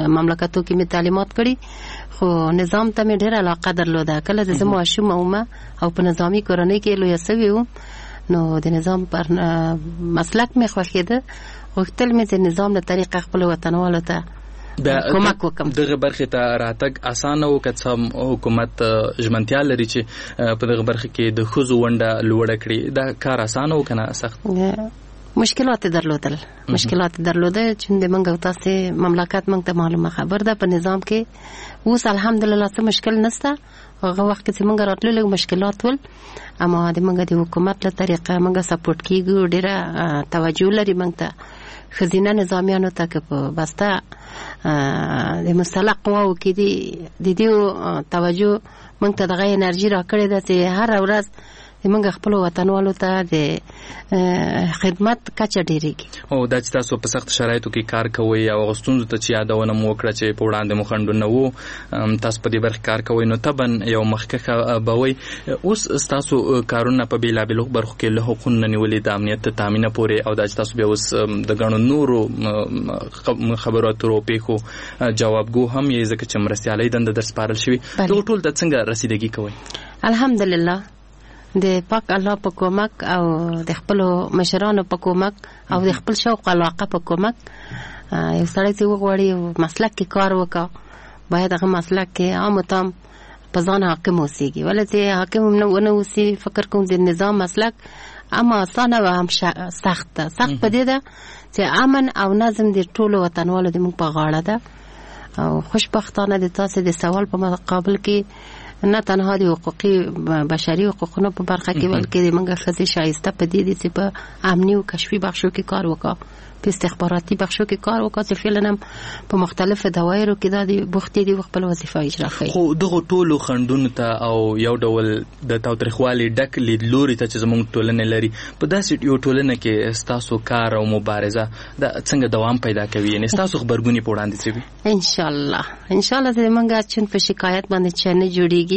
مملکتو کې مې تعلیمات کړي خو نظام ته مې ډېر علاقه درلوده. کله چې زه ماشوم وم او په نظامي کورنۍ کې لویه سوې وم نو د نظام پر مسلک مې خوښېده. غوښتل مې د نظام له طریقه خپل وطنوالو ته کومک وکم. دغه برخه ته راتګ اسانه و که څه حکومت ژمنتیا لري چې په دغه برخه کې د ښځو ونډه لوړه کړي، دا کار اسانه و کنه سخت؟ مشکلات درلودل چې د منګو تاسو مملکت منګ ته معلومه خبر ده په نظام کې اوس الحمدلله څه مشکل نشته. هغه وخت کې منګ راتلل مشکلات ول اما د منګ د حکومت له طریقه منګ سپورټ کیږي، ډیره توجه لري منګ ته خزینه نظامیانو ته که په بسته د مسلح قواو کې د دې توجه منګ ته دغه انرژي راکړې ده چې هر ورځ موږ خپل وطنوالو ته د خدمت کچه ډیریږي. او دا چې تاسو په سخت شرایطو کې کار کوئ او غوښتنو ته چې یادونه مو وکړه چې په وړاندې مو خنډونه وو، تاسو په دې برخه کار کوئ نو طبعا یو مخکښه به وئ. اوس تاسو کارونه په بیلابیلو برخو کې له حقوقو نیولې د امنیت تامین پورې او دا چې تاسو بیا اوس د ګڼو نورو خبرو اترو پیښو جوابګو هم یې ځکه چې مرستیالۍ دنده در سپارل شوي، دغه ټول ته څنګه رسیدګي کوئ؟ الحمدلله د پاک الله په کومک او د خپل مشرانو په کومک او د خپل شوق علاقه په کومک یو سړی چې وغواړي مسلک کې کار وکړي باید هغه مسلک کې عام تام په ځان حاکم اوسېږي. ولې چې حاکم نه اوسي فکر کوم د نظام مسلک اما اسانه و هم سخت په دې ده چې امن او نظم د ټولو وطنوالو د موږ په غاړه ده. او خوشبختانه د تاسو د سوال په مقابل کې نه تنها د حقوقي بشري حقوقونو په برخه کې بلکې د منګه ښځې شایسته په دې دي چې په امني او کشفي بخشو کې کار وکړه، په استخباراتي بخشو کې کار وکړه چې فعلا هم په مختلفو دوایرو کې دا د بوختي دي خپل وظیفه اجرا کوي. خو دغه ټولو خنډونو ته او یو ډول د تاوتریخوالي ډک لیدلوري ته چې زموږ ټولنه لري په داسې یو ټولنه کې ستاسو کار او مبارزه دا څنګه دوام پیدا کوي؟ یعنی ستاسو خبرګونی په وړاندې څه وي؟ ان شاء الله چې موږ چون په شکایت باندې چنه جوړیږي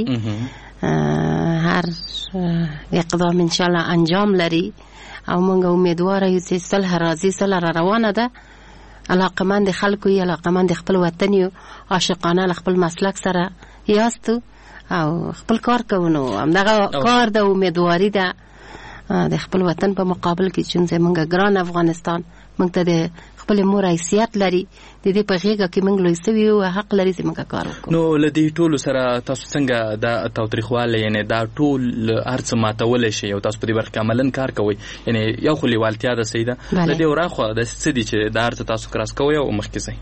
هر اقدام ان شاء الله انجام لري او موږ امیدوار یو چې صلح راځي، صلح را روانه ده. علاقمند خلکو یې علاقمند خپل وطن یو عاشقانه خپل مسلک سره یاستو او خپل کار کوونو همدغه کار د امیدواري ده د خپل وطن په مقابل کې چې موږ ګران افغانستان موږ ته د خپل مور حیثیت لري د دې په غیږه کې موږ لوی سوي او حق لري چې موږ کار وکړو. نو لدی ټولو سره تاسو څنګه دا تاوتریخواله یعنی دا ټول هرڅه ماتول شي او تاسو په دې برخه عملاً کار کوئ؟ یعنی یو خو لیوالتیا ده سیده لدی وراخه د څه دي چې دا هرڅه تاسو کراس کوئ او مخکې ځئ؟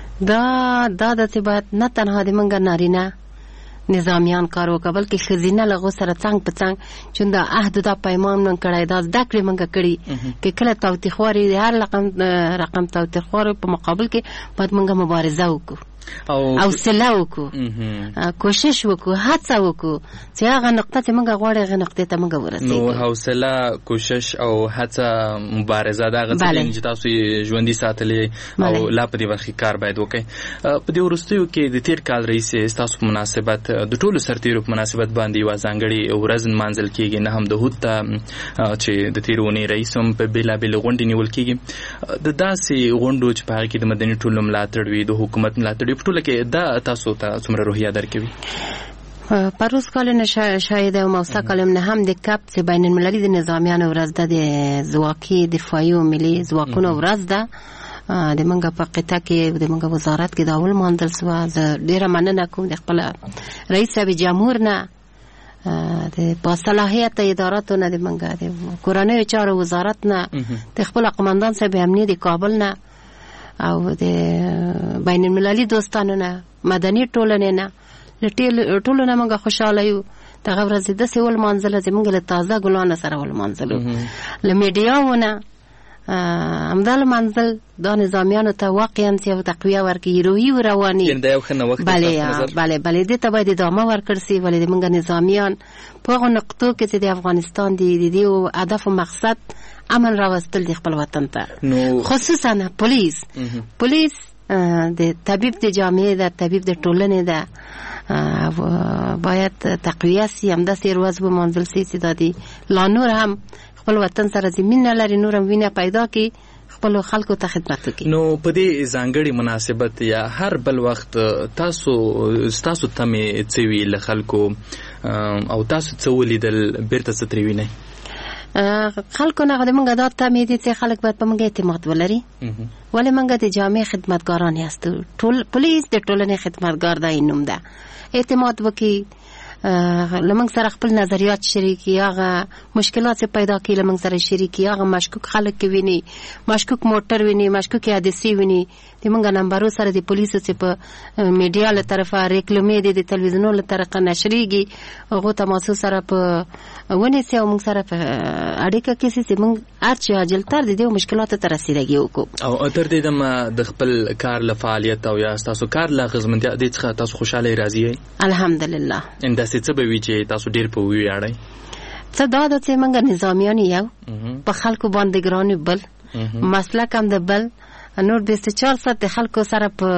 دا د ثبات نه تنها د موږ نارینه نظامیان کار وکړه بلکې خزینه لغو سره څنګ په څنګ چې دا عهد دا پیمان نن کړای دا زده کړې موږ کړی کې کله تاوتریخواري هر رقم تاوتریخواري په مقابل کې باید موږ مبارزه وکړو او سلا وکړو، کوشش وکړو، هڅه وکړو چې هغه نقطه چې موږ غواړو هغه نقطه ته موږ ورسېږو. نو حوصله، کوشش او هڅه، مبارزه دا غوښتل چې تاسو ژوندۍ ساتلې او لا په دې برخه کار باید وکړي. په دې وروستیو کې د تیر کال رئیس تاسو په مناسبت د ټولو سرتیرو په مناسبت باندې یو ځانګړي ورځ منځل کېږي نه هم د هوت چې د تیرونی رئیس هم په بیلابیل غونډې نیول کېږي. د داسې غونډو چې په هغه کې د مدني ټولنو ملاتړ وي، د حکومت ملاتړ وي، په ټوله کې دا تاسو ته څومره روحیه درکوي؟ پروز کالونه شاید او موسا کالم نه هم د کپ چې بین المللي د نظامیانو ورځ ده، د ځواکي دفاعي او ملي ځواکونو ورځ ده. د منګه په قطعه کې د منګه وزارت کې دا اول ماندل سوا ډیره مننه کوم د خپل رئیس صاحب جمهور نه د باصلاحیت اداراتو نه د منګه د کورنۍ چارو وزارت نه د خپل قومندان صاحب امنیه د کابل نه او د بین المللي دوستانو نه مدني ټولنې نه ټولو نه موږ خوشاله یو. دغه ورځ د سیول منځله چې موږ له تازه ګلانو سره ول منځلو له میډیاونه همدال منزل دا نظامیانو ته واقعا یو تقویه ورکړي، روحي او رواني. دا یو ښه نوښت بله دې ته باید ادامه ورکړل سي. ولې موږ نظامیان په هغو نقطو کې چې د افغانستان د دې هدف او مقصد امن راوستل د خپل وطن ته، خصوصا پولیس د طبيب د جامعې د طبيب د ټولنې د باید تقویه سي. همداسې ورځ به منځل سي چې دا دی لا نور هم خپل وطن سره زمين لري، نور هم وینه پیدا کی خپل خلکو ته خدمت وکړي. نو په دې ځانګړي مناسبت یا هر بل وخت تاسو تمې څه وی له خلکو او تاسو څه ولیدل بیرته څه ترې وینئ؟ خلکو نه د منګه دا تمې دي چې خلک باید په منګه اعتماد ولري، ولې منګه د جامع خدمتګاران یاستو، ټول پولیس د ټولنې خدمتګار دا نوم ده. اعتماد وکړي، لمنګ سره خپل نظریات شریکي، هغه مشکلات پیدا کړي لمنګ سره شریکي، هغه مشکوک خلک ویني، مشکوک موټر ویني، مشکوک حادثه ویني، د منګه نمبرو سره د پولیسو چې په میډیا له طرفه ریکلامې دي، د تلویزیونونو له طرفه نشریږي، هغه تماسو سره په ونی سي او موږ سره په اړیکه کې سي موږ ارچ اجلتر د دې مشکلاتو تر رسیدګي وکړو. او تر دې د خپل کار له فعالیت او یا تاسو کار له غزمنتیا د څخه تاسو خوشاله راضي یې؟ الحمدلله. څه به وی چې تاسو ډیر په ویاړئ؟ څه دا د چې موږ نظامیان یو په خلکو باندې ګران بل مسلک هم د بل نور د 4 ساعت د خلکو سره په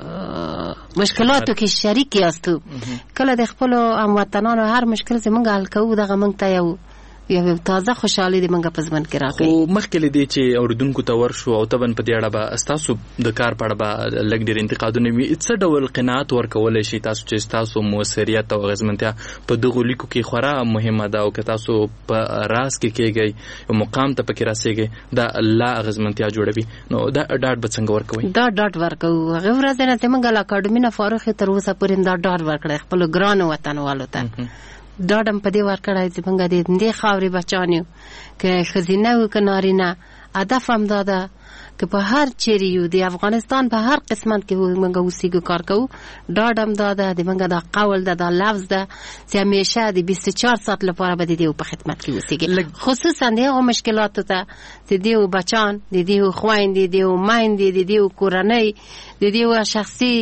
مشکلاتو کې شریک یاستو. کله د خپل هموطنانو هر مشکل چې موږ حل کوو دغه موږ ته یو تازه خوشحالي د منګه په ځمن کې راکړي. خو مخکې لدی چې اوریدونکو ته ورشو او تبن په دې اړه به تاسو د کار په اړه به لږ ډېر انتقادونه وي، څه ډول قناعت ورکولای شي تاسو چې تاسو موثریت او غزمنتیا په دغه لیکو کې خورا مهمه ده او که تاسو په راز کې کېږئ او مقام ته پکې راسیږئ دا الله غزمنتیا جوړوي، نو دا ډاډ به څنګه ورکوي؟ دا ډاډ ورکوو. هغه ورځ نه چې موږ له اکاډمي نه فارغ تر اوسه پورې دا ډاډ ورکړی خپل ګران وطنوالو ته. ډاډم په دې ورکړی چې موږ د دې خاورې بچان یو، که ښځینه وو که نارینه. هدف هم دا ده که په هر چیرې یو د افغانستان په هر قسمت کې موږ اوسېږو کار کوو. ډاډم دا ده د موږ دا قول ده، دا لفظ ده چې همیشه د 24 ساعت لپاره به د دې په خدمت کې اوسېږي، خصوصا د هغو مشکلاتو ته د دې بچان، د دې خویندې، د دې میندې، د دې کورنۍ، د دې شخصي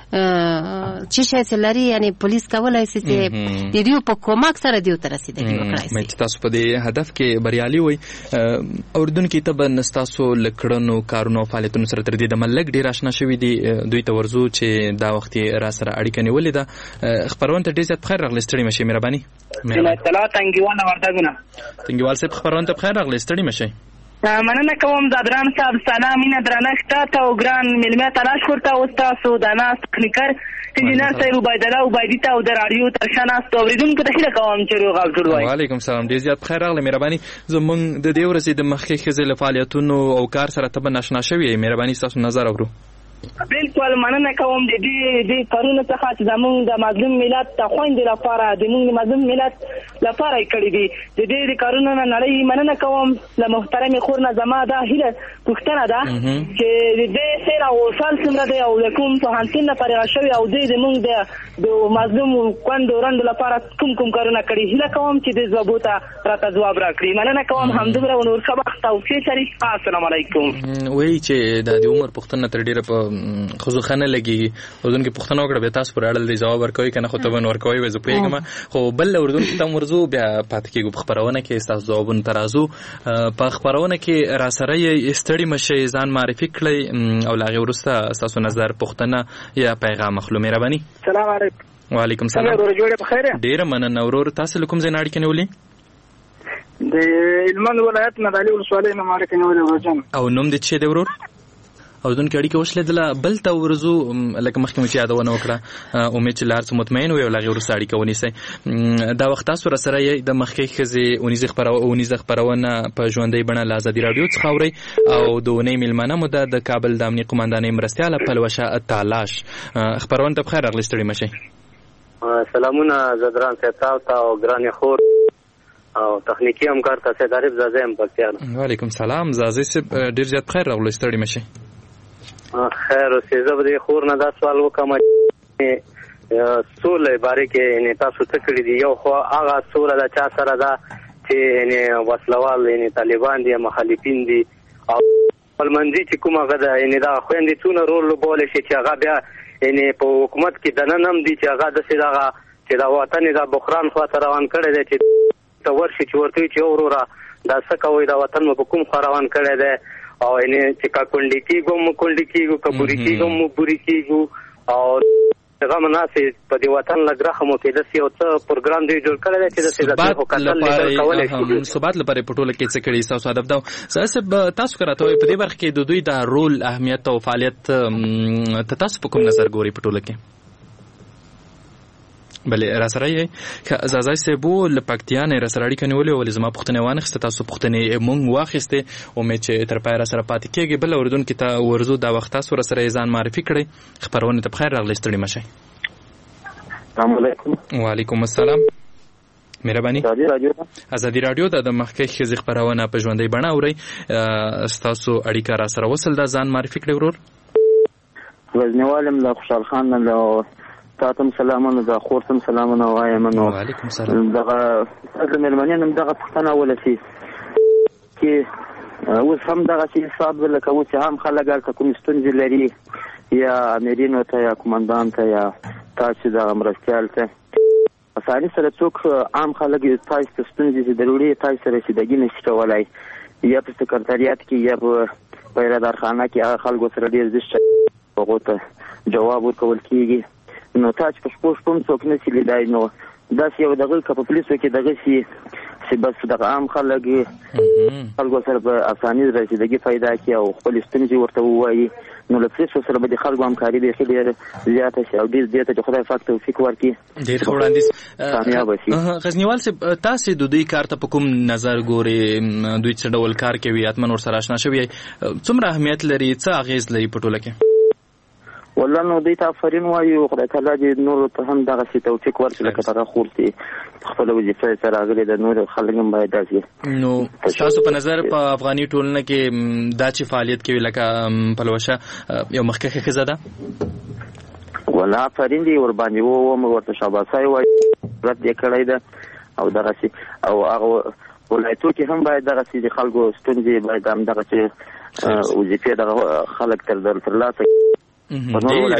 چې شي چې لري، یعنی پولیس کولای شي چې د دې په کومک سره دیو تر رسیدګي وکړي. مې تاسو په دې هدف کې بریالي وي. اوردونکو ته به نستاسو لکړنو کارونو فعالیتونو سره تر دې د ملک ډیر آشنا شوي دي، دوی ته ورزو چې دا وخت را سره اړیکه نیولې ده. خبرونه ته ډیر زیات بخیر راغلی، ستړي مشي مهرباني. اطلاع تنګیوال وردګونه تنګیوال صاحب خبرونه ته بخیر راغلی، ستړي مشي. مننه کوم د دران صاحب سلام مینه درنښت ته او ګران ملمه تلاش ورته او تاسو د ناس تکنیکر انجینر صاحب عبیدالله عبیدی ته او د رادیو ترشناس اوریدونکو ته هیله کوم چې روغ او جوړ وای. وعلیکم السلام، ډیر زیات بخیر راغلی مهرباني. زمونږ د دې ورځې د مخکې خزل فعالیتونو او کار سره ته ناشنا شوی، مهرباني تاسو نظر اورو. بالکل مننه کوم د دې کارونو څخه چې زموږ د مظلوم ملت ته خويندې لپاره د موږ مظلوم ملت لپاره کړی دي. د دې کارونو نه نړۍ مننه کوم د محترم خورنا زما دا هیله پښتنه ده چې د دې سره او سال څنګه دی او کوم په هانتین لپاره شوی او د موږ د مظلوم کندورند لپاره کوم کارونه کړی. هیله کوم چې د ضبوطه راته جواب راکړي. مننه کوم همدغه نور سبق توفیق شریف. السلام علیکم. وای چې د عمر پښتنه تر ډیره په خو خنه لګي اردن کې پښتنه وکړه به تاسو پر اړه د جواب ورکوي کنه خو ته ون ورکوي وځو پیګم خو بل اردن ته مرزو بیا پات کېږي په خبرونه کې تاسو جوابونه ترازو په خبرونه کې را سره یې استړي مشه ځان معرفي کړی او لاغه ورسته تاسو نظر پښتنه یا پیغام مخلو مهرباني. السلام علیکم. وعلیکم السلام. جوړه بخیر. ډیر مننه ورور. تاسو کوم ځای اړیکه نیولې؟ د هلمند ولایت نه د علي ولسوالۍ نه اړیکه نیولې ورجن. او نوم دې څه دی ورور؟ او دن کې اړیکه وشلېدله بل ته ورزو لکه مخکې مې چې یادونه وکړه امید چې لار څه مطمئن وي او له هغې وروسته اړیکه ونیسئ. دا وخت تاسو راسره یې د مخکې ښځې اونیزه خپرونه په ژوندۍ بڼه له ازادي راډیو څخه اورئ او د اونۍ میلمانه مو ده د کابل د امنیې قمندانۍ مرستیاله پلوشه تالاش. خپرونه ته بخیر راغلئ، ستړي مشئ. سلامونه زدران صاحب ته او ګرانې خور او تخنیکی همکار ته سید عارف زازی هم پکتیا. وعلیکم سلام زازی صاحب، ډېر زیات بخیر راغلئ، ستړي مشئ. خیر اوسې. زه به د خور نه دا سوال وکړم سوله باره کې تاسو څه کړي دي. یو خو هغه سوله د چا سره ده چې وسلوال طالبان دي مخالفین دي او خپلمنځي چې کوم هغه ده دا خویندې څونه رول لوبولی شي چې هغه بیا په حکومت کې دننه هم دي چې هغه داسې دغه چې د وطن د بحران خواته روان کړی دی چې ته ورشي چې ورته وي چې وروره دا څه کوئ د وطن مو په کوم خوا روان کړی دی او چې که کونډې کېږو مو کونډې کېږو که بوري کېږو مو بوري کېږو او هغه مناسب په دې وطن لګرخه مو کې د یو څه پروګرام دی جوړ کړی چې د سیاست په کتل کولای شي ثبات لپاره په ټوله کې څه کړی تاسو هدف دا تاسو کراته په دې برخه کې د دوی د رول اهمیت او فعالیت تاسو په کوم نظر ګوري په ټوله کې؟ بلې را سره یې ازازای سیبو لپکتیا نه را سره اړیکه نیولې ولې زما پوښتنه وانخسته تاسو پوښتنې مونږ واخیسته امید چې تر پای را سره پاتې کېږي بل اوردون کې ته ورزو دا وخت تاسو را سره ځان معرفي کړئ خبرونه ته بخیر راغلی ستړي مشئ. السلام علیکم. وعلیکم السلام. مهرباني. ازادي رادیو د مخکې ښځې خبرونه په ژوندۍ بڼه اوري تاسو اړیکه را سره وصل دا ځان معرفي کړئ ورور. وزنوالم له خوشحال خان له تاسو سلامونه د خورتم سلامونه وایم نو وعلیکم السلام. دغه د ملمنین دغه پښتنه ولسی کې اوس هم دغه چې حساب لکه اوس هم خلک هلته کوم ستونزې لري یا امیرینو ته یا کومندان ته یا تاسو دغه مرستیال ته اساني سره څوک عام خلک تاسو ته ستونزې ضروري تاسو سره رسیدګي نشي کولای یا په سکرټریات کې یا په پیرادارخانه کې خلکو سره ډیر ځښت هغه ته جواب ورکول کیږي نو تاسو په شپږ څوک نشي لیدای نو دا یو دغه په پولیسو کې دغه شي چې بس دغه عام خلکو سره په اساني رسیدګي پیدا کړي او خپل ستونزې ورته ووایي نو له پولیسو سره به د خلکو همکاري ډېره زیاته شي او ډېر زیاته چې خدای پاک توفیق ورکړي. ډېر وړاندیز کامیاب شي. غزنیوال صاحب تاسو د دوی کار ته په کوم نظر ګوري دوی څه ډول کار کوي اتمن ور سره آشنا شوی څومره اهمیت لري څه اغیز لري په ټوله کې؟ والله نو دوی ته آفرین وایو خدای تعالی دې نور ته هم دغه توفیق ورکړي لکه هغه خورتي خپل وظیفه سره راغلي د نور خلک هم باید داسې نو تاسو په نظر په افغاني ټولنه کې دا چې فعالیت کوي لکه پلوشه یو مخکښه ښځه ده والله آفرین دې ور باندې ووم ورته شاباسي وایي رد یې کړی ده او دغه او هغه ولایتو کې هم باید دغه خلکو ستونزې باید هم دغه وظیفه دغه خلک ترلاسه ډیره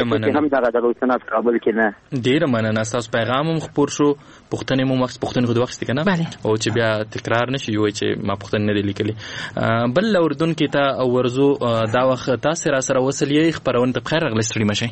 مننه تاسو پیغام هم خپور شو پوښتنې مو وخت پوښتنې خو وخت کنه او چې بیا تکرار نشي وي چې ما پوښتنه نه لیکلې بل اردن کې ته ورزو دا وخت تاسو را سره وصلې خبرونه ته بخیر راغلی ستړي مشئ.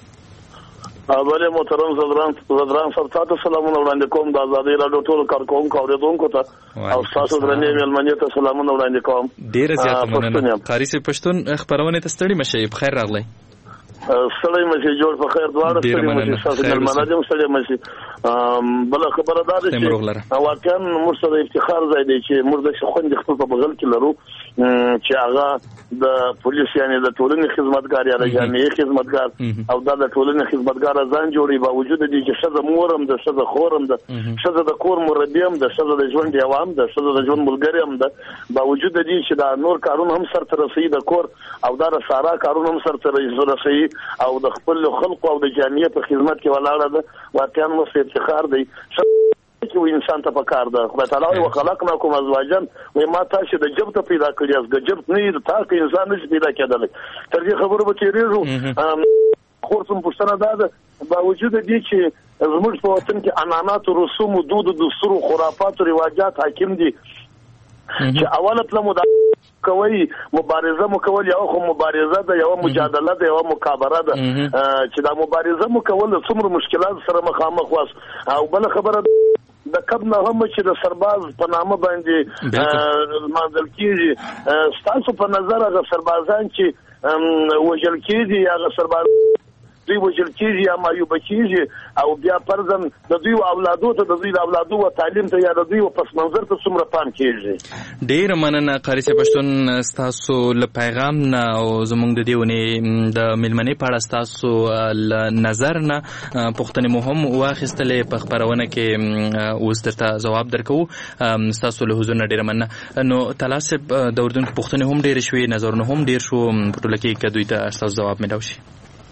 بله محترم زدران صاحب تاسو سلامونه وړاندې کوم د ازادي رادیو ټول کارکونکو اوریدونکو ته او تاسو درنې مېلمنې ته سلامونه وړاندې کوم. ډیره زیاته مننه. قاری صاحب پښتون خبرونه ته ستړي مشئ بخیر راغلی. سړی مشي جوړ په خیر دواړه سړي مشي تاسو مېلمانه دې سړي مشي بل خبره ده چې واقعا موږ سره افتخار ځای دی چې موږ د خوندې خپل په بغل کې لرو چې هغه د پولیس یعنی د ټولنې خدمتګار یا د جامعې خدمتګار او د ټولنې خدمتګار ځان جوړي باوجود دي چې ښځه مورم د ښځه خورم د ښځه د کور مربي هم د ښځه د ژوند یو هم د ښځه د ژوند ملګری هم د باوجود دي چې دا نور کارونه هم سرته رسي د کور او دا سارا کارونه هم سرته رسي او د خپل خلق او د جامعې په خدمت کې ولاړه ده واقعا مو افتخار دی چې انسان ته پکار ده خدای تعالی وخلقناکم ازواجا و ما تاسو د جبت پیدا کړی از د جبت نه تا کې انسان نشي پیدا کېدل تر دې خبرو به تیریږو خورتم پښتنه ده باوجود دي چې زموږ په وطن کې عنعنات رسوم او دود دستور خرافات او رواجات حاکم دي چې اوله پلمو دا کوي مبارزه مو کول یو خو مبارزه ده یو مجادله ده یو مکابره ده چې دا مبارزه مو کول څومره مشکلات سره مخامخ واس او بل خبره د کب نه هم چې د سرباز په نامه باندې منځل کیږي تاسو په نظر هغه سربازان چې وجل کیږي هغه سرباز دوی وجل کیږي یا مایوب کیږي او بیا پرځن د دوی اولادو ته د دوی اولادو او تعلیم ته یا د دوی پس منظر ته څومره پام کیږي. ډیر مننه قاری صاحب پښتون تاسو له پیغام نه او زموږ د دیونه د ملمنې په اړه تاسو نظر نه پښتنې مهم واخیستلې په خبرونه کې اوس درته جواب درکو تاسو له حضور نه ډیر مننه. نو تلاسب د اردن پښتنې هم ډیر شوي نظرونه هم ډیر شو په ټول کې کدوې ته تاسو جواب ملو شي.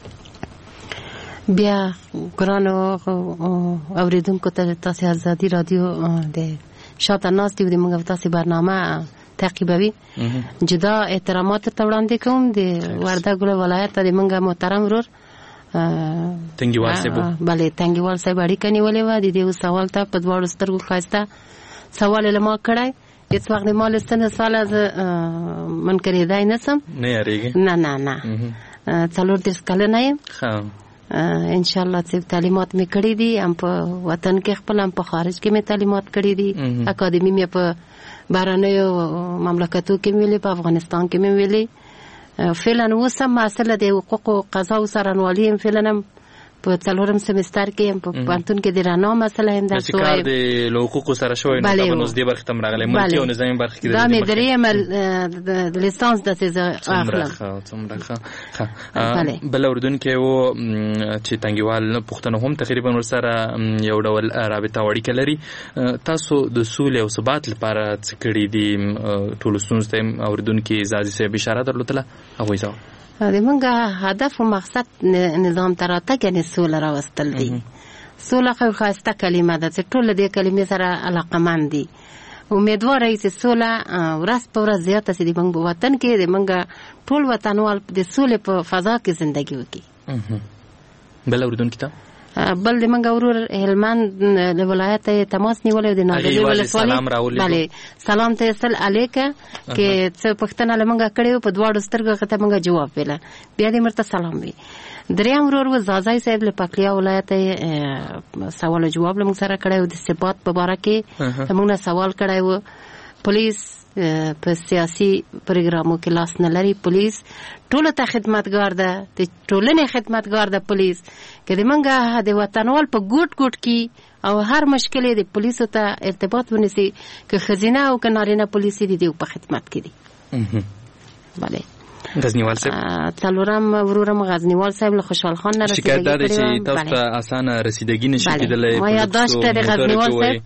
بیا ګرانو اوریدونکو ته تاسو ازادي رادیو د شاته ناس دی موږ تاسو برنامه تعقیبوي جدا احترامات ته وړاندې کوم د وردګ ولایت د موږ محترم ورور تنګیوال صاحب bale تنګیوال صاحب اړیکه نیولې و د دې سوال ته په دواړو سترګو خاسته سوال له ما کړای هیڅ وخت ما لستنه سال از من کړی دای نسم نه یریږي نه څلور د کال نه یم ان شاء الله چې تعلیمات مې کړې دي هم په وطن کې خپل هم په خارج کې مې تعلیمات کړې دي اکاډمي مې په بهرنیو مملکتو کې مې ویلې په افغانستان کې مې ویلې فعلا اوس هم مسله د حقوق او قضا او څارنوالي هم فعلا هم په څلورم سمستر کې هم په پوهنتون کې د رڼا مسله هم درس وایم د حقوقو سره شوی نو تاسو نوز دی برخه تم راغلی ملکي او نظامي برخه کې دا مې درې د لیسانس د څه اخلم بل اردن کې و چې تنګیوال پښتنو هم تقریبا ورسره یو ډول رابطه وړي کلري تاسو د سولې او ثبات لپاره څه کړی دي ټول ستونزې اردن کې زازي سه اشاره درلوده هغه ځو د منګه هدف او مقصد نظام تراتګ یعنی سوله راوستل دي سوله خو خاصه کلمه ده چې ټول دې کلمې سره علاقمند دي امیدوار ای چې سوله ورځ په ورځ زیاته سي د منګ وطن کې د منګه ټول وطنوال د سولې په فضا کې ژوندۍ وکړي بل اردن کې بل د منګه ورور هلمند د ولایت تماس نیولې د ناګلي ولسوالۍ بله سلام ته سل الیکه کې څه پښتنه لمنګه کړي په دواړو سترګو ته منګه جواب ویله بیا دې مرته سلام وی دریم ورور و زازای صاحب له پکلیا ولایت سوال جواب لمنګ سره کړي د ثبات په اړه کې موږ سوال کړي و پولیس په سیاسي پروګرامو کې لاس نه لري پولیس ټول ته خدمتګار ده د ټولنې خدمتګار ده پولیس کې د منګه د وطنوال په ګوټ ګوټ کې او هر مشکل د پولیسو ته ارتباط ونیسي که خزینه او که نارینه پولیس دي په خدمت کې دي بله غزنیوال صاحب څلورم ورورم غزنیوال صاحب له خوشحال خان نه رسیدګي شکایت ده چې تاسو ته اسانه رسیدګي نشي کېدلای ما یادداشت د غزنیوال صاحب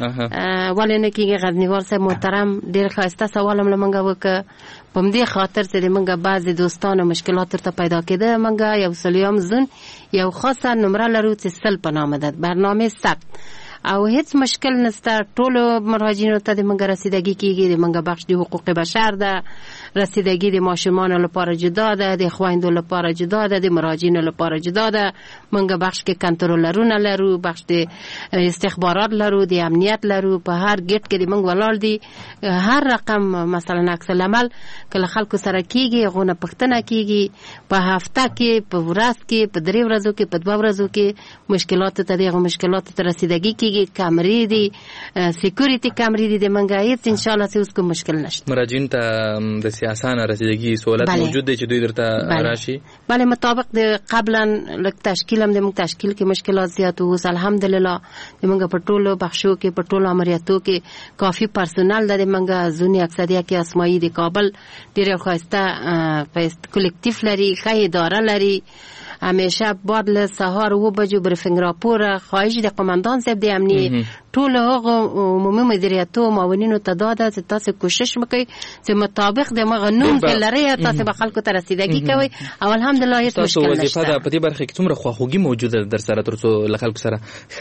ولنه کېږي غزنیوال صاحب محترم ډېر ښایسته سوال هم لمنګه وکړه په دې خاطر چې منګه بعض دوستانو مشکلات ته پیدا کېده منګه یو سلیام زون یو خاصه نمبر لرو چې سل په نامه ده برنامه ثبت او هیڅ مشکل نشته ټول مراجعینو ته د منګه رسیدګي کېږي د منګه بخش د حقوق بشر ده رسیدګي د ماشومان لپاره جدا ده د خويندو لپاره جدا ده د مراجعینو لپاره جدا ده منګه بخش کې کنټرولرونه لرو بخش د استخبارات لرو د امنیت لرو په هر گیټ کې د منګ ولال دي هر رقم مثلا عکس العمل کله خلکو سره کېږي غونه پښتنه کېږي په هفته کې په ورځ کې په درې ورځو کې په دوه ورځو کې مشکلات ته دغه مشکلات ته رسیدګي کېږي کامرې دي سکیورټي کامرې دي د منګه هیڅ ان شاء الله اوس کوم مشکل نشته مراجعین ته د سیاسانه رسیدګي سہولت موجود دی چې دوی درته راشي بله مطابق د قبلا لک تشکیل هم د موږ تشکیل کې مشکلات زیات وو الحمدلله د موږ په ټولو بخشو کې په ټولو عملیاتو کې کافي پرسونل د موږ زونی اکثریه کې اسماعیل د کابل ډیر خواسته په کلیکټیو لري ښه اداره لري همیشه بعد له سهار و بجو بریفینګ راپور خواهش د قومندان صاحب د امنیت ټول هغه عمومي مدیریت او معاونینو ته داده چې تاسو کوشش وکړئ چې مطابق د مغنون کې لري تاسو به خلکو ته رسیدګي کوي او الحمدلله هیڅ مشکل نشته. تاسو وظیفه ده په دې برخه کې څومره خواخوږي موجوده در سره ترڅو له خلکو سره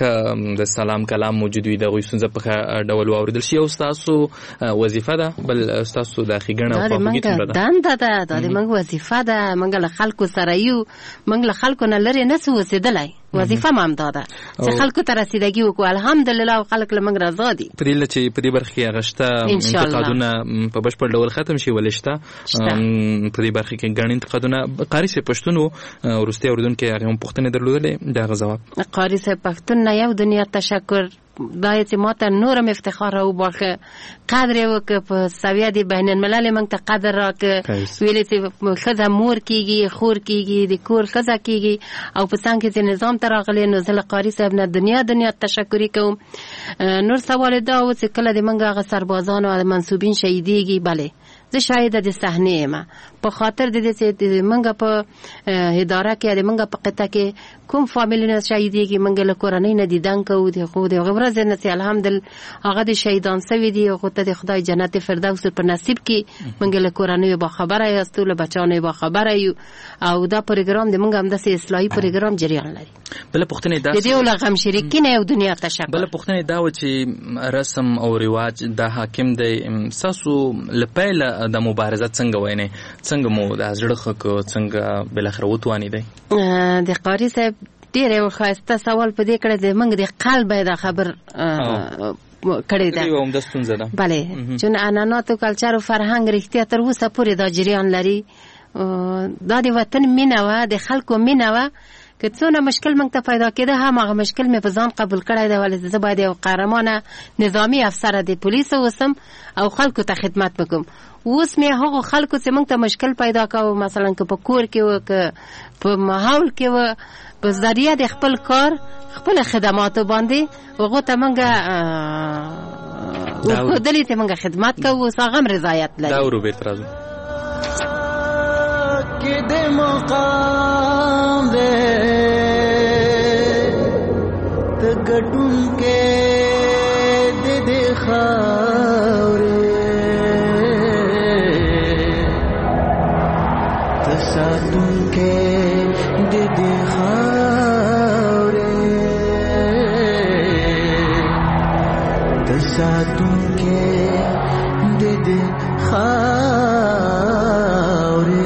د سلام کلام موجود وي د غوښتنه په ډول واوریدل شي او تاسو وظیفه ده بل تاسو د خېګنه خواخوږي څومره ده دا د موږ وظیفه ده موږ له خلکو سره یو موږ له خلکو نه لري نه څه وسیدلای وظیفه مام داده چې خلکو ته رسیدګي وکړو الحمدلله او خلک له موږ راضي دي په دې چې په دې برخه کې غشته انتقادونه په بشپړ ډول ختم شي ولشته په دې برخه کې ګڼ انتقادونه قاری سه پښتون ورسته اردن کې هغه پښتنه درلودلې دا غواب قاری سه پښتون نه یو دنیا تشکر دا چې ماته نورم افتخار او باخه قدر وک په سویا دی بین الملل موږ ته قدر راک ویلې چې خزه مور کیږي خور کیږي د کور خزه کیږي او په څنګه چې نظام تراغلی نو زل قاری صاحب نه دنیا تشکر کوم نور سوال دا و چې کله د منګه غ سربازان او منسوبین شهیدیږي bale زه شاهد د صحنه ما په خاطر د دې چې منګه په اداره کې د منګه په قطه کې کوم فامیلی نه شهیدیږي منګه له کورنۍ نه دیدن کو د خو د غبرز نه چې الحمدلله هغه د شهیدان سوي دي او ته د خدای جنت فردوس په نصیب کې منګه له کورنۍ با خبره یاستو له بچانو با خبره یو او دا پروګرام د منګه هم د اصلاحي پروګرام جریان لري بل پښتنه دا د دې ولغم شریکین او دنیا تشکر بل پښتنه دا و چې رسم او رواج د حاکم د ساسو لپاره د مبارزه څنګه ویني څنګه مو د ازړه خک څنګه بل اخر وتوانی دی د قاری صاحب ډیر یو خاصه سوال په دې کړه د منګ د قلب د خبر کړی دا یو هم د ستونزه ده bale چون عنعنات او کلچر او فرهنګ رښتیا تر اوسه پورې دا جریان لري دا د وطن مینه و د خلکو مینه و که څونه مشکل موږ ته پیدا کېده هم هغه مشکل مې په ځان قبول کړی دی، ولې زه باید یو قهرمانه نظامي افسره د پولیسو اوسم او خلکو ته خدمت وکړم. اوس مې هغو خلکو چې موږ ته مشکل پیدا کوو، مثلا که په کور کې و که په ماحول کې و، په ذریعه د خپل کار خپل خدماتو باندې هغو ته موږ ورښودلي چې موږ خدمت کوو، اوس هغه هم رضایت لري. دا ورو بیرته راځو کې د مقام دی ته ګټون کې د خاورې ته ساتون کې د خاورې ته ساتون کې د خاورې.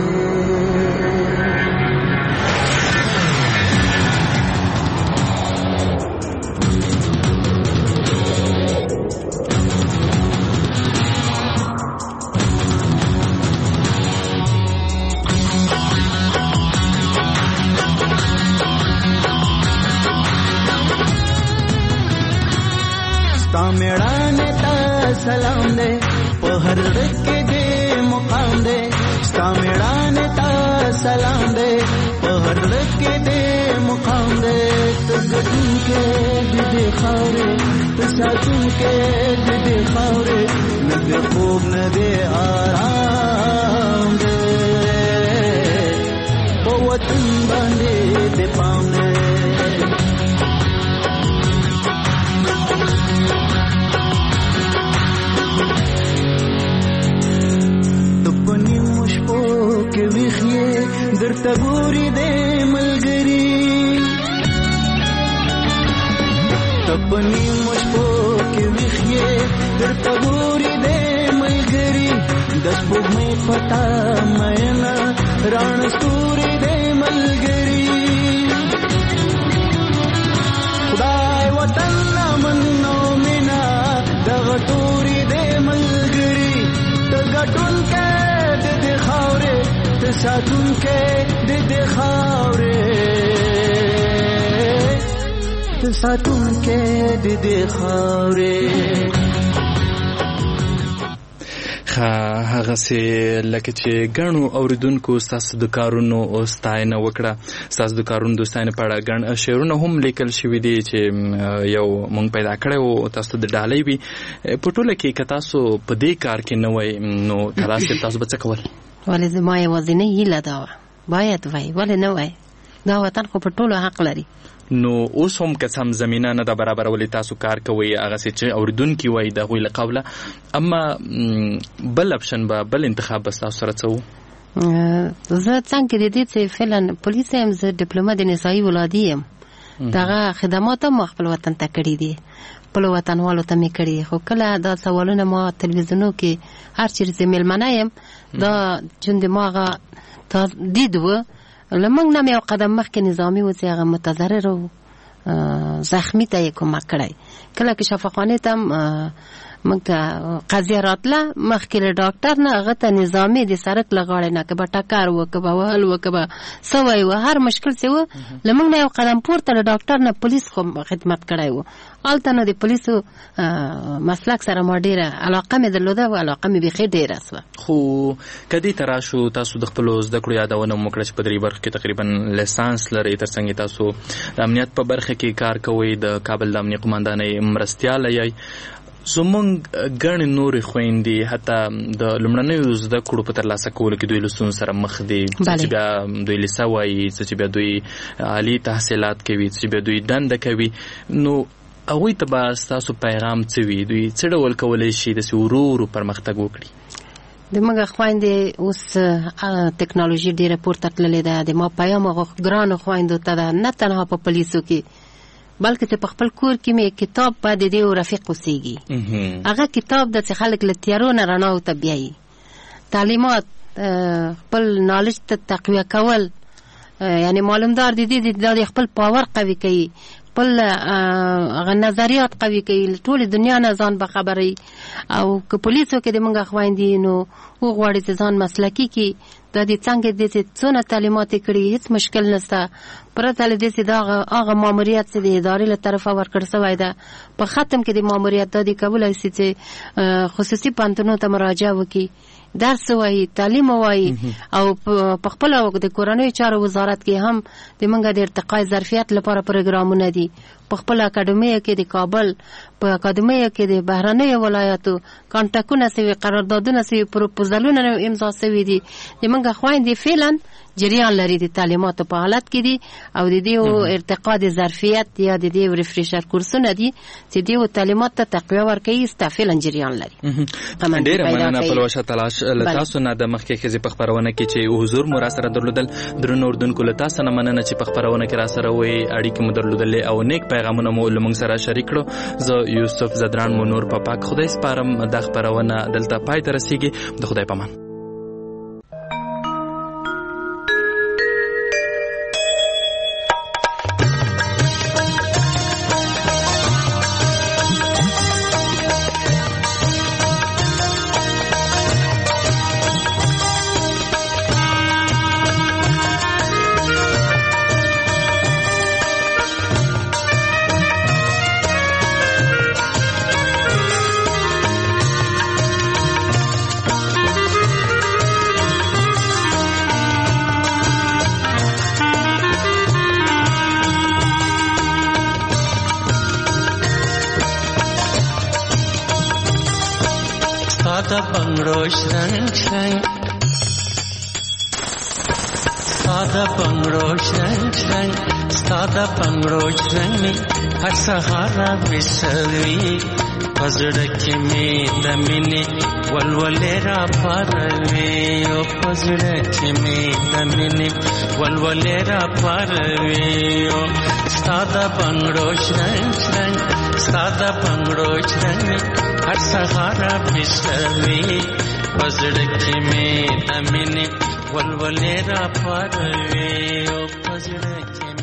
मेड़ाने ता सलाम दे पहर के दे मुकाम दे, स्ता मेड़ाने ता सलाम दे पहर के दे मुकाम दे, तो गटून के दे खावरे तो सातून के दे खावरे, न दे खूब न दे आराम दे ओ वतन बांधे दे पाऊंदे. के विखिए दरता गोरी दे मलगरी तपनी मुझको के विखिए दरता गोरी दे मलगरी, दस बुग में पता मैना राण सूरी दे मलगरी, खुदाई वतन मन्नो मिना दगटूरी दे मलगरी, तगटुन के दे खावरे ते सातुन के दे खावरे ते सातुन के दे खावरे. هغه سي لکه چې ګڼو اوریدونکو ستاسو د کارونو او ستاینه وکړه، ستاسو د کارونو د ستاینه په اړه ګڼ شعرونه هم لیکل شوي دي چې یو مونږ پیدا کړی و تاسو د ډالۍ وي په ټوله کې. که تاسو په دې کار کې نه وای نو تاسو به څه کول؟ ولې زما یوازینۍ هیله دا وه باید وای، ولې نه وای؟ دا وطن خو په ټولو حق لري. نو اوس هم که سم زمینه نه ده برابرولې تاسو کار کوئ هغسې چې اوریدونکي وایي د هغوی له قوله، اما بل اپشن به بل انتخاب به ستاسو سره څه و؟ زه څنګه د دې چې فعلا پولیس یم، زه ډیپلومه د نسایي ولادي یم، دغه خدمات هم خپل وطن ته کړي دي، خپلو وطنوالو ته مې کړي. خو کله دا سوالونه ما تلویزیونو کې هر چیرې چې میلمنه یم دا چون د ما هغه دید و، له موږ نه مې یو قدم مخکې نظامي و چې هغه متضرر و زخمي ته یې کومک کړی. کله چې شفاخانې ته موږ ته قضیه راتله مخکې له ډاکټر نه هغه ته نظامي د سړک له غاړې نه که به ټکر و که به وهل و که به سوی و هر مشکل چې و له موږ نه یو قدم پورته له ډاکټر نه پولیس خو خدمت کړی و. هلته نو د پولیسو مسلک سره ما ډېره علاقه مې درلوده او علاقه مې بیخي ډېره سوه. خو که دې ته راشو تاسو د خپلو زده کړو یادونه مو وکړه چې په درې برخو کې تقریبا لیسانس لرئ، تر څنګ تاسو د امنیت په برخه کې کار کوئ، د کابل د امنیه قمندانۍ مرستیاله یئ. زمونږ ګڼې نورې خویندې حتی د لومړنیو زده کړو په ترلاسه کولو کې دوی له ستونزو سره مخ دي، څه چې بیا دوی لیسه وایي، څه چې بیا دوی عالي تحصیلات کوي، څه چې بیا دوی دنده کوي. نو هغوی ته به ستاسو پیغام څه وي؟ دوی څه ډول کولی شي داسې ورو ورو پرمختګ وکړي؟ د موږ خویندې اوس ټکنالوژي ډېره پورته تللې ده. د ما پیغام هغو ګرانو خویندو ته ده، نه تنها په پولیسو کې بلکې چې په خپل کور کې مې کتاب باید د دې رفیق اوسېږي. هغه کتاب ده چې خلک له تیارو نه رڼاو ته بیایي، تعلیمات خپل نالج ته تقویه کول، یعنی معلومدار د دې د خپل باور قوي کوي، خپل هغه نظریات قوي کوي، ټولې دنیا نه ځان بخبروي. او که پولیسو کې د موږ خویندې نو وغواړي چې ځان مسلکي کړي، د دې څنګه د څونه تعلیمات کړي هیڅ مشکل نشته پرته له دې چې دا هغه ماموریت چې د ادارې له طرفه ورکړ شوی ده په ختم کې د ماموریت د کولای شي چې خصوصي پوهنتونونو ته مراجعه وکړي درس وایي تعلیم وایي او په خپل د کورنۍ چارو وزارت کې هم د منګه د ارتقای ظرفیت لپاره پروګرامونه دي په خپل اکاډمي کې د کابل په اکاډمي کې د بهرنۍ ولایتو کانټاکټونه سوي قراردادونه سوي پروپوزالونه امضا سوي دي د منګه خويندې فعلا جریان لري د تعلیماتو په حالت کې دي او د دې ارتقا د ظرفیت یا د دې ریفریشر کورسونه دي چې د تعلیمات ته تقویه ورکوي استفعلا جریان لري ډېر مننه پلوشه تلاش لتاسو نه د مخکې خزي په خبرونه کې چې حضور مو را سره درلودل درنو اردوونکو لتاسو نه مننه چې په خبرونه کې را سره وي اړیکې مو درلودل او نیک پیغامونه مو لمونږ سره شریک کړو زه یوسف زدران مو نور په پاک خدای سپارم د خبرونه دلته پای ته رسیږي د خدای پامان Sada bangrosh rang rang, sada bangrosh rang rang, sada bangrosh rang har sahara bisavi, pazrak mein damine walwalera parve, o pazrak mein damine walwalera parve, o sada bangrosh rang rang, sada bangrosh rang har sahara bisavi, pazrak mein damine walwalera parve, o pazrak